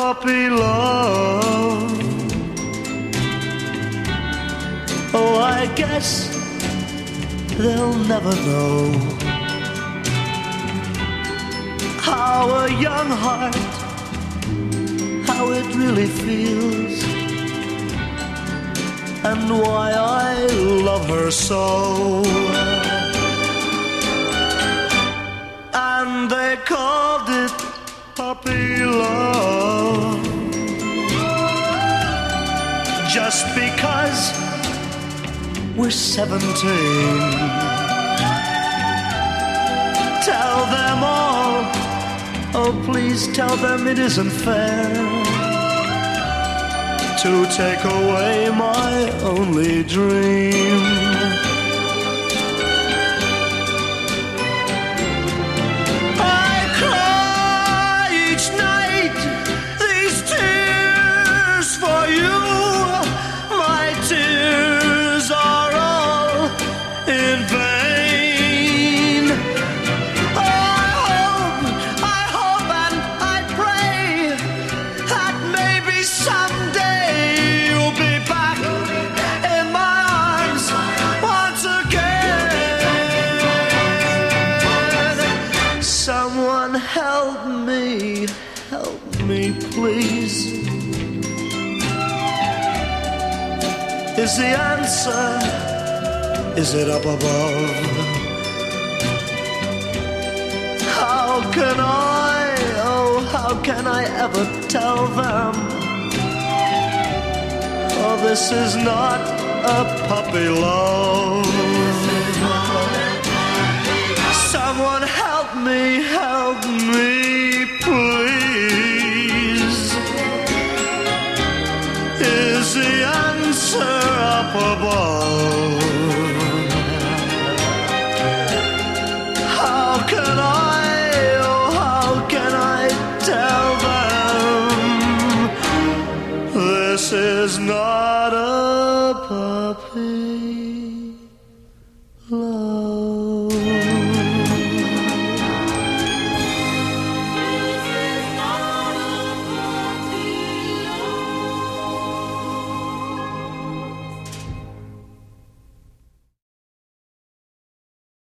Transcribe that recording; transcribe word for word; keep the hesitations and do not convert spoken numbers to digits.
puppy love. Oh, I guess they'll never know how a young heart, how it really feels, and why I love her so. And they called it puppy love, just because we're seventeen. Tell them all, oh please tell them it isn't fair to take away my only dream. I cry each night these tears for you. My tears are all in vain. I hope, I hope and I pray that maybe someday you'll be back in my arms once again. Someone help me, help me please. Is the answer, is it up above? How can I, oh how can I ever tell them, oh this is not a puppy love? Someone help me, help me please. Is the answer up above? How can I, oh how can I tell them this is not a puppy?